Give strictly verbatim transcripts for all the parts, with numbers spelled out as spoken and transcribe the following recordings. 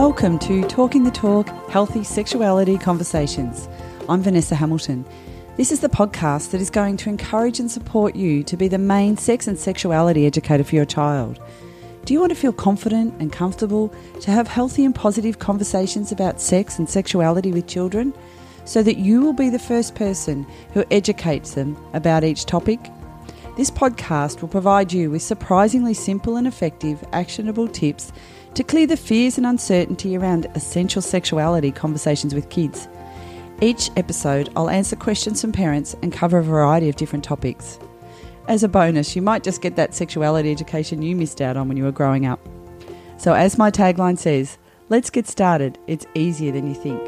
Welcome to Talking the Talk, Healthy Sexuality Conversations. I'm Vanessa Hamilton. This is the podcast that is going to encourage and support you to be the main sex and sexuality educator for your child. Do you want to feel confident and comfortable to have healthy and positive conversations about sex and sexuality with children so that you will be the first person who educates them about each topic? This podcast will provide you with surprisingly simple and effective actionable tips to clear the fears and uncertainty around essential sexuality conversations with kids. Each episode, I'll answer questions from parents and cover a variety of different topics. As a bonus, you might just get that sexuality education you missed out on when you were growing up. So as my tagline says, let's get started. It's easier than you think.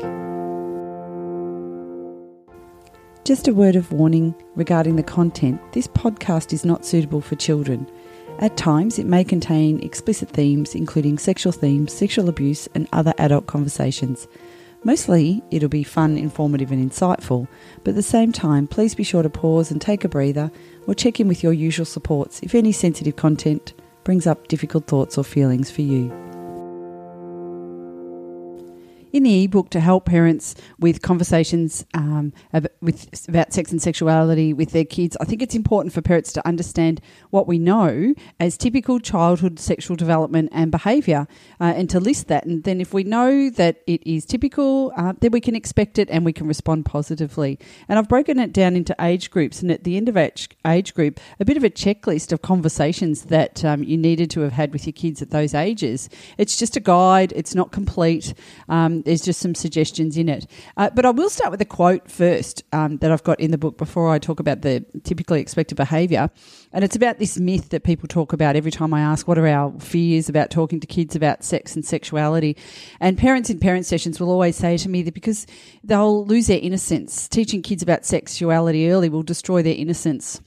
Just a word of warning regarding the content. This podcast is not suitable for children. At times, it may contain explicit themes, including sexual themes, sexual abuse, and other adult conversations. Mostly, it'll be fun, informative, and insightful, but at the same time, please be sure to pause and take a breather or check in with your usual supports if any sensitive content brings up difficult thoughts or feelings for you. In the ebook to help parents with conversations um, about, with, about sex and sexuality with their kids, I think it's important for parents to understand what we know as typical childhood sexual development and behaviour uh, and to list that. And then if we know that it is typical, uh, then we can expect it and we can respond positively. And I've broken it down into age groups, and at the end of each age group, a bit of a checklist of conversations that um, you needed to have had with your kids at those ages. It's just a guide. It's not complete. Um, There's just some suggestions in it. Uh, but I will start with a quote first um, that I've got in the book before I talk about the typically expected behaviour. And it's about this myth that people talk about every time I ask what are our fears about talking to kids about sex and sexuality. And parents in parent sessions will always say to me that because they'll lose their innocence, teaching kids about sexuality early will destroy their innocence.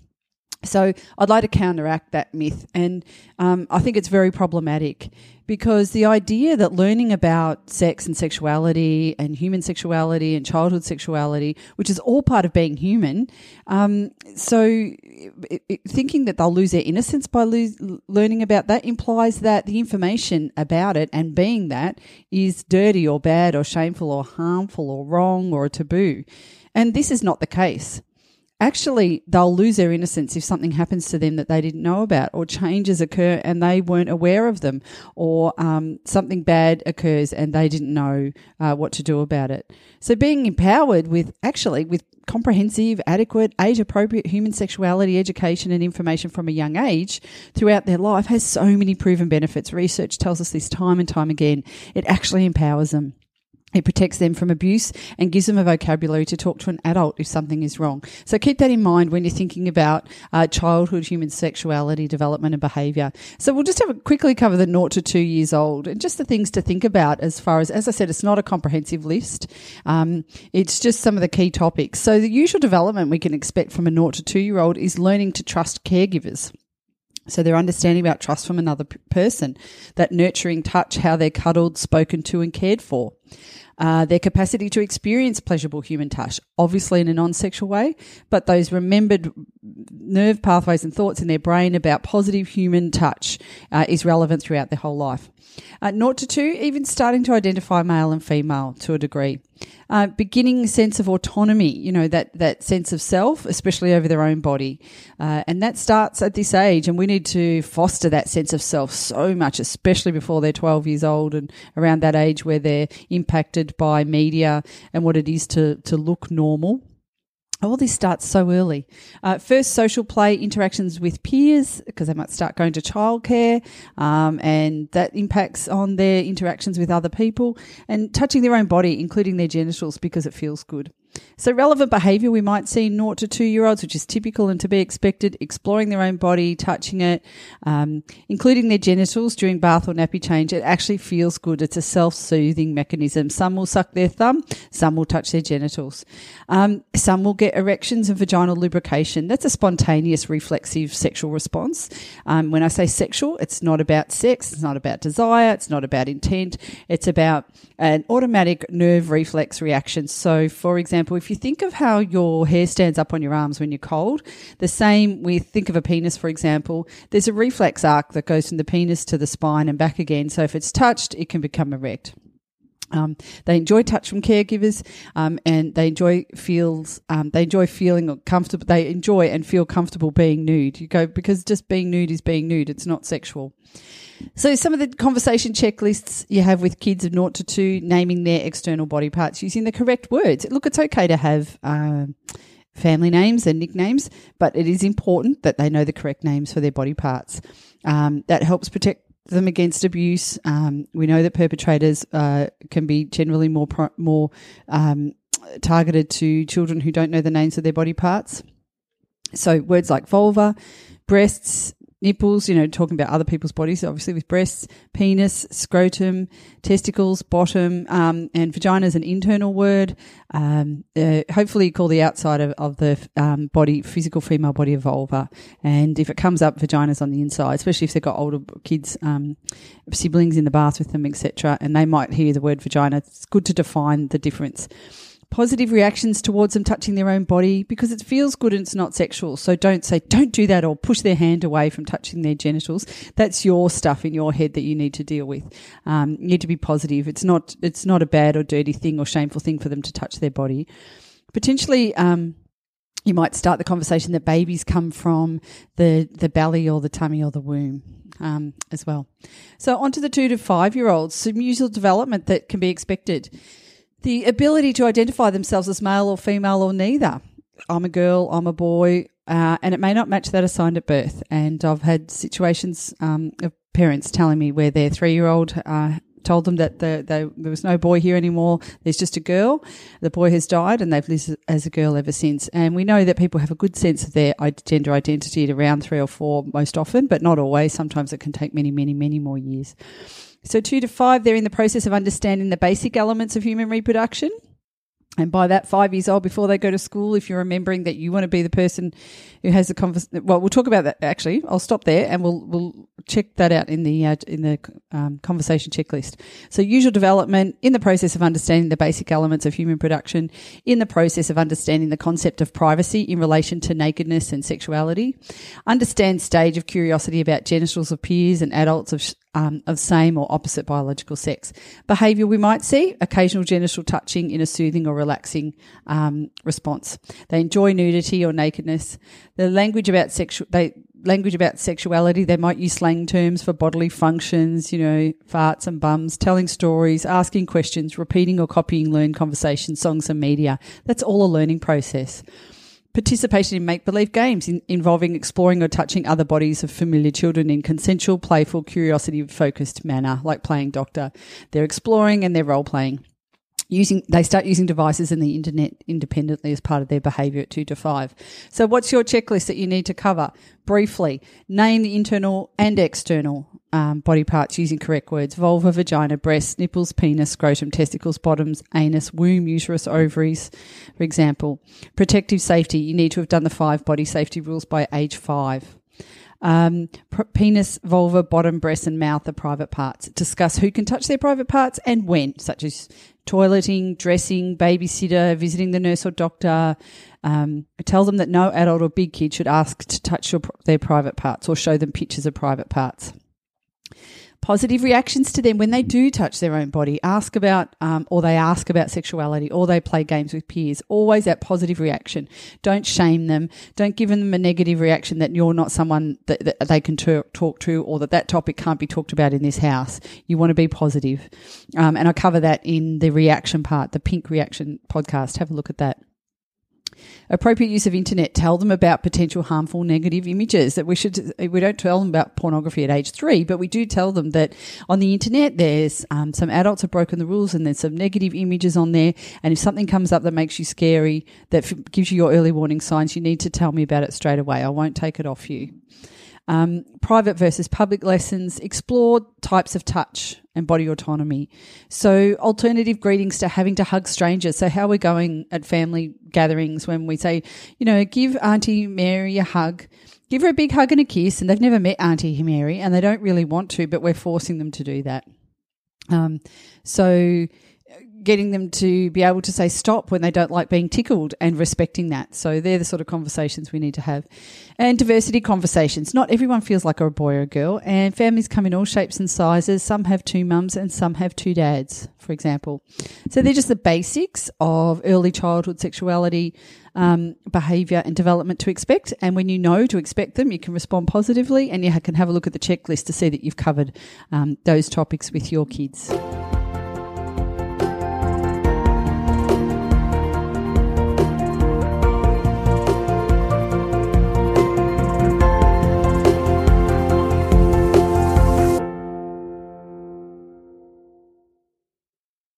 So I'd like to counteract that myth, and um, I think it's very problematic because the idea that learning about sex and sexuality and human sexuality and childhood sexuality, which is all part of being human, um, so it, it, thinking that they'll lose their innocence by lose, learning about that implies that the information about it and being that is dirty or bad or shameful or harmful or wrong or a taboo. And this is not the case. Actually, they'll lose their innocence if something happens to them that they didn't know about, or changes occur and they weren't aware of them, or um, something bad occurs and they didn't know uh, what to do about it. So being empowered with actually with comprehensive, adequate, age-appropriate human sexuality education and information from a young age throughout their life has so many proven benefits. Research tells us this time and time again. It actually empowers them. It protects them from abuse and gives them a vocabulary to talk to an adult if something is wrong. So keep that in mind when you're thinking about uh, childhood human sexuality, development and behaviour. So we'll just have a, quickly cover the naught to two years old and just the things to think about as far as, as I said, it's not a comprehensive list. Um, it's just some of the key topics. So the usual development we can expect from a naught to two-year-old is learning to trust caregivers. So they're understanding about trust from another p- person, that nurturing touch, how they're cuddled, spoken to and cared for. Uh, their capacity to experience pleasurable human touch, obviously in a non-sexual way, but those remembered nerve pathways and thoughts in their brain about positive human touch uh, is relevant throughout their whole life. Uh, naught to two, even starting to identify male and female to a degree. Uh, beginning sense of autonomy, you know, that, that sense of self, especially over their own body. Uh, and that starts at this age, and we need to foster that sense of self so much, especially before they're twelve years old and around that age where they're impacted by media and what it is to, to look normal. All this starts so early. Uh, first, social play interactions with peers, because they might start going to childcare, um, and that impacts on their interactions with other people, and touching their own body, including their genitals, because it feels good. So relevant behaviour we might see in naught to two-year-olds, which is typical and to be expected, exploring their own body, touching it, um, including their genitals during bath or nappy change. It actually feels good. It's a self-soothing mechanism. Some will suck their thumb, some will touch their genitals. Um, some will get erections and vaginal lubrication. That's a spontaneous reflexive sexual response. Um, when I say sexual, it's not about sex, it's not about desire, it's not about intent, it's about an automatic nerve reflex reaction. So, for example, if you think of how your hair stands up on your arms when you're cold, the same with, think of a penis, for example, there's a reflex arc that goes from the penis to the spine and back again. So if it's touched, it can become erect. Um, they enjoy touch from caregivers, um, and they enjoy feels. Um, they enjoy feeling comfortable. They enjoy and feel comfortable being nude. You go because just being nude is being nude. It's not sexual. So some of the conversation checklists you have with kids of naught to two, naming their external body parts using the correct words. Look, it's okay to have um, family names and nicknames, but it is important that they know the correct names for their body parts. Um, that helps protect them against abuse. Um, we know that perpetrators uh, can be generally more pro- more um, targeted to children who don't know the names of their body parts. So words like vulva, breasts, nipples, you know, talking about other people's bodies, obviously with breasts, penis, scrotum, testicles, bottom, um, and vagina is an internal word. Um, uh, hopefully you call the outside of, of the um, body, physical female body, a vulva. And if it comes up, vagina's on the inside, especially if they've got older kids, um, siblings in the bath with them, et cetera, and they might hear the word vagina. It's good to define the difference. Positive reactions towards them touching their own body because it feels good and it's not sexual. So don't say, don't do that, or push their hand away from touching their genitals. That's your stuff in your head that you need to deal with. Um, you need to be positive. It's not, it's not a bad or dirty thing or shameful thing for them to touch their body. Potentially, um, you might start the conversation that babies come from the, the belly or the tummy or the womb um, as well. So on to the two to five-year-olds, some usual development that can be expected. The ability to identify themselves as male or female or neither. I'm a girl, I'm a boy, uh, and it may not match that assigned at birth. And I've had situations um, of parents telling me where their three-year-old uh, told them that the, they, there was no boy here anymore, there's just a girl. The boy has died and they've lived as a girl ever since. And we know that people have a good sense of their gender identity at around three or four most often, but not always. Sometimes it can take many, many, many more years. So two to five, they're in the process of understanding the basic elements of human reproduction. And by that, five years old, before they go to school, if you're remembering that you want to be the person who has the conversation, well, we'll talk about that. Actually, I'll stop there and we'll we'll check that out in the uh, in the um, conversation checklist. So, usual development, in the process of understanding the basic elements of human production, in the process of understanding the concept of privacy in relation to nakedness and sexuality, understand stage of curiosity about genitals of peers and adults of Um, of same or opposite biological sex. Behaviour we might see, occasional genital touching in a soothing or relaxing um, response. They enjoy nudity or nakedness. The language about sexual, they language about sexuality, they might use slang terms for bodily functions, you know, farts and bums, telling stories, asking questions, repeating or copying learned conversations, songs and media. That's all a learning process. Participation in make-believe games in, involving exploring or touching other bodies of familiar children in consensual, playful, curiosity-focused manner, like playing doctor. They're exploring and they're role-playing. Using, they start using devices and the internet independently as part of their behaviour at two to five. So what's your checklist that you need to cover? Briefly, name the internal and external um, body parts using correct words: vulva, vagina, breasts, nipples, penis, scrotum, testicles, bottoms, anus, womb, uterus, ovaries, for example. Protective safety, you need to have done the five body safety rules by age five. Um, penis, vulva, bottom, breast and mouth are private parts. Discuss who can touch their private parts and when, such as toileting, dressing, babysitter, visiting the nurse or doctor. Um, tell them that no adult or big kid should ask to touch your, their private parts or show them pictures of private parts. Positive reactions to them when they do touch their own body. Ask about, um, or they ask about sexuality, or they play games with peers. Always that positive reaction. Don't shame them. Don't give them a negative reaction that you're not someone that, that they can t- talk to, or that that topic can't be talked about in this house. You want to be positive. Um, and I cover that in the reaction part, the Pink Reaction podcast. Have a look at that. Appropriate use of internet. Tell them about potential harmful negative images. That we should, we don't tell them about pornography at age three, but we do tell them that on the internet there's um, some adults have broken the rules and there's some negative images on there. And if something comes up that makes you scary, that f- gives you your early warning signs, you need to tell me about it straight away. I won't take it off you. Um, private versus public lessons. Explore types of touch and body autonomy. So alternative greetings to having to hug strangers. So how we're going at family gatherings when we say, you know, give Auntie Mary a hug, give her a big hug and a kiss, and they've never met Auntie Mary and they don't really want to, but we're forcing them to do that. Um, so getting them to be able to say stop when they don't like being tickled and respecting that. So they're the sort of conversations we need to have. And diversity conversations. Not everyone feels like a boy or a girl, and families come in all shapes and sizes. Some have two mums and some have two dads, for example. So they're just the basics of early childhood sexuality, um, behaviour and development to expect. And when you know to expect them, you can respond positively, and you can have a look at the checklist to see that you've covered um, those topics with your kids.